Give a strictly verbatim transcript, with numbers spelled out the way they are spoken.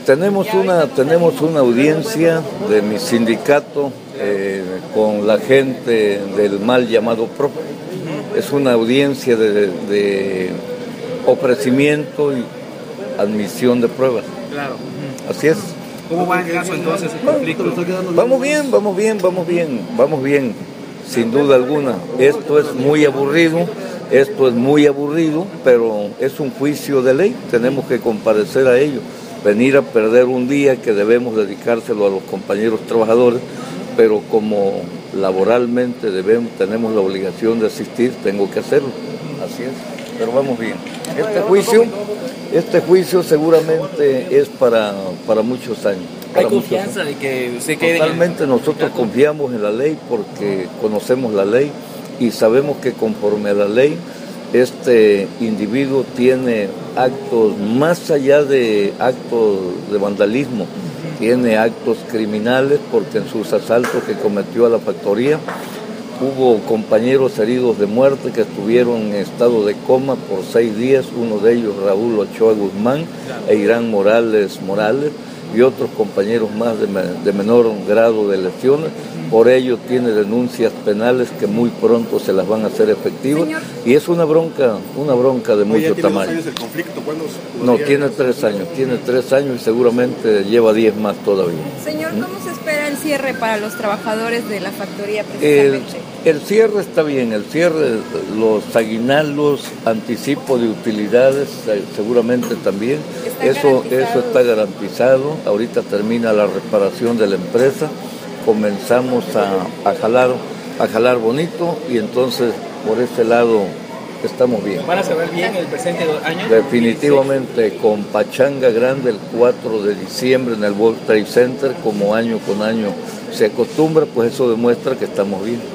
Tenemos una, tenemos una audiencia de mi sindicato eh, con la gente del mal llamado P R O. Es una audiencia de, de ofrecimiento y admisión de pruebas. Claro. Así es. ¿Cómo va el caso entonces, el conflicto? Vamos bien, vamos bien, vamos bien, vamos bien, sin duda alguna. Esto es muy aburrido, esto es muy aburrido, pero es un juicio de ley, tenemos que comparecer a ello. Venir a perder un día que debemos dedicárselo a los compañeros trabajadores, pero como laboralmente debemos, tenemos la obligación de asistir, tengo que hacerlo. Así es, pero vamos bien. Este juicio, este juicio seguramente es para, para muchos años. ¿Hay confianza de que se quede? Totalmente, nosotros confiamos en la ley porque conocemos la ley y sabemos que conforme a la ley, este individuo tiene actos, más allá de actos de vandalismo, tiene actos criminales porque en sus asaltos que cometió a la factoría hubo compañeros heridos de muerte que estuvieron en estado de coma por seis días, uno de ellos Raúl Ochoa Guzmán e Irán Morales Morales y otros compañeros más de, me, de menor grado de lesiones. Por ello tiene denuncias penales que muy pronto se las van a hacer efectivas. Señor. Y es una bronca, una bronca de mucho Oye, ¿tiene tamaño. ¿Tiene dos años el conflicto? ¿Cuándo No, tiene tres años, tiene tres años y seguramente lleva diez más todavía. Señor, ¿cómo se espera el cierre para los trabajadores de la factoría precisamente? El, el cierre está bien, el cierre, los aguinaldos, anticipo de utilidades, seguramente también. Eso, eso está garantizado. Ahorita termina la reparación de la empresa. Comenzamos a, a jalar a jalar bonito y entonces por ese lado estamos bien. ¿Van a saber bien el presente año? Definitivamente con pachanga grande el cuatro de diciembre en el World Trade Center, como año con año se acostumbra, pues eso demuestra que estamos bien.